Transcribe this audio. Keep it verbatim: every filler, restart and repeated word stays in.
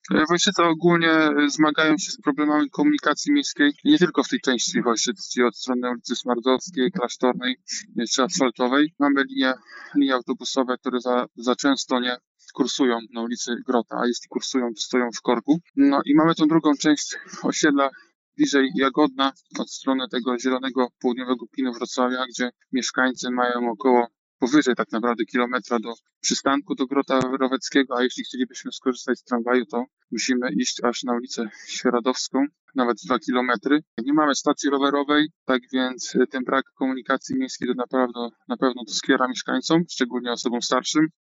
Wojszyce ogólnie zmagają się z problemami komunikacji miejskiej nie tylko w tej części Wojszyc, czyli od strony ulicy Smardowskiej, Klasztornej czy Asfaltowej. Mamy linie, linie autobusowe, które za, za często nie kursują na ulicy Grota, a jeśli kursują, to stoją w korku. No i mamy tą drugą część osiedla bliżej Jagodna, od strony tego zielonego południowego pinu Wrocławia, gdzie mieszkańcy mają około powyżej tak naprawdę kilometra do przystanku do Grota Roweckiego, a jeśli chcielibyśmy skorzystać z tramwaju, to musimy iść aż na ulicę Świeradowską, nawet dwa kilometry. Nie mamy stacji rowerowej, tak więc ten brak komunikacji miejskiej to naprawdę na pewno doskwiera mieszkańcom, szczególnie osobom starszym.